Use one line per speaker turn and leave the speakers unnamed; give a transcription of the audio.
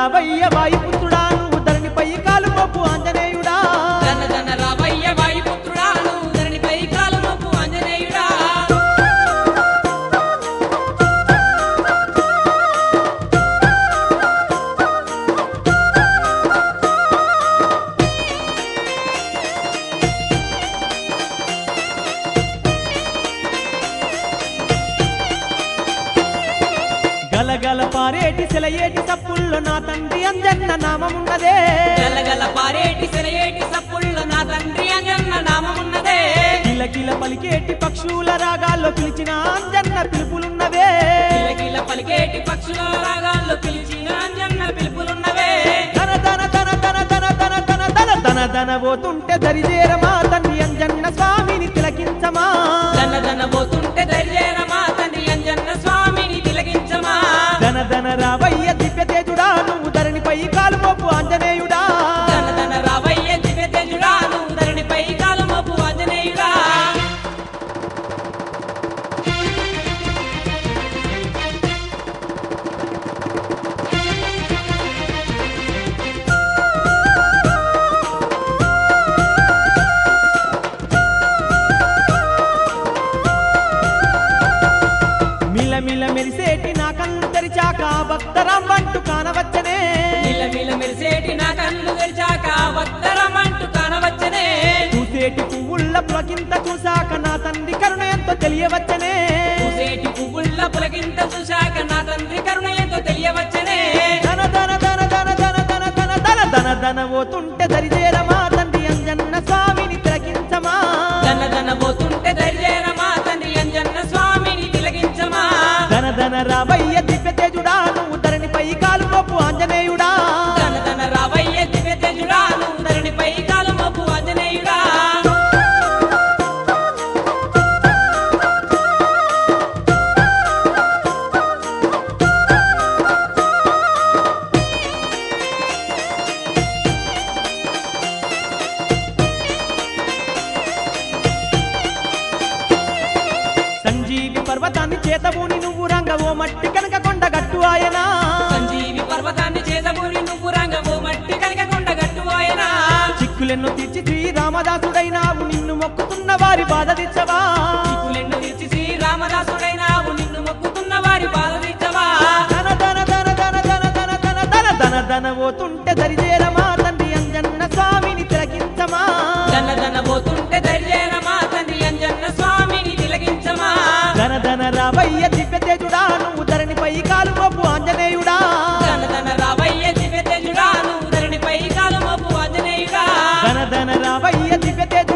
రావయ్య వాయుపుత్రుడా నువ్వు ధరణిపై కాలు మోపు ఆంజనేయుడా
ధన రావయ్య వాయుపుత్రుడా నువ్వు ధరణిపై కాలు మోపు ఆంజనేయుడా
గలగల పారేటి సెలయేటి సప్పుల్లో నా తండ్రి అంజన్న నామమున్నదే
గలగల పారేటి సెలయేటి సప్పుల్లో నా తండ్రి అంజన్న నామమున్నదే
కిలకిల పలికేటి పక్షుల రాగాల్లో పిలిచిన అంజన్న పిలుపులున్నవే
కిలకిల పలికేటి పక్షుల రాగాల్లో పిలిచిన అంజన్న పిలుపులున్నవే
ధన ధన ధన ధన ధన ధన ధన ధన ధన ధన పోతుంటే దరిజేరమా తండ్రి అంజన్న స్వామిని తిలకించమా
ధన పోతుంటే దరిజేరమా తండ్రి అంజన్న స్వామిని తిలకించమా
ధన ధన రావయ్య దివ్య తేజుడా నువ్వు ధరణిపై కాలు మోపు ఆంజనేయుడా
ధన రావయ్య దివ్య తేజుడా నువ్వు ధరణిపై కాలు మోపు ఆంజనేయుడా
మిలమిల మెరిసేటి నా కళ్ళు తెరిచాక భక్తరాంబంటూ కానవచ్చనే
మిలమిల మెరిసేటి నా కళ్ళు తెరిచాక భక్తరమంటూ కానవచ్చనే
చూసేటి పువ్వుల్ల పులకింత చూశాక నా తండ్రి కరుణ ఎంతో తెలియవచ్చనే
చూసేటి పువ్వుల్ల పులకింత చూశాక నా తండ్రి కరుణ ఎంతో తెలియవచ్చనే
ధన ధన ధన ధన ధన ధన ధన ధన ధన ధన పోతుంటే దరిజేరమా తండ్రి అంజన్న స్వామిని తిలకించమా
ధన పోతుంటే దరిజేరమా తండ్రి అంజన్న స్వామిని తిలకించమా
ధన ధన రావయ్య దివ్య తేజుడా నువ్వు ధరణిపై కాలు మోపు ఆంజనేయుడా
ధన రావయ్య దివ్య తేజుడా నువ్వు ధరణిపై కాలు మోపు ఆంజనేయుడా
సంజీవి పర్వతాన్ని చేతబూని నువ్వు రంగవో మట్టి కనక కొండ గట్టు ఆయనా
సంజీవి పర్వతాన్ని చేతబూని నువ్వు రంగవు మట్టి కనకకొండ గట్టువాయనా
చిక్కులెన్నో తీర్చి శ్రీరామదాసుడైనావు నిన్ను మొక్కుతున్న వారి బాధ తెచ్చవా
చిక్కులెన్ను తీర్చి శ్రీరామదాసుడైనావు నిన్ను మొక్కుతున్న వారి బాధ తీర్చవా
ధన ధన ధన ధన ధన ధన ధన ధన ధన ధన పోతుంటే దరిజేరమా తండ్రి అంజన్న స్వామిని తిలకించమా
ధన పోతుంటే దరిజేరమా తండ్రి అంజన్న స్వామిని తిలకించమా
ధన ధన రావయ్య దివ్య తేజుడా నువ్వు ధరణిపై కాలు మోపు ఆంజనేయుడా
ధన రావయ్య దివ్య తేజుడా నువ్వు ధరణిపై కాలు మోపు ఆంజనేయుడా
ధన ధన రావయ్య దివ్య తేజుడా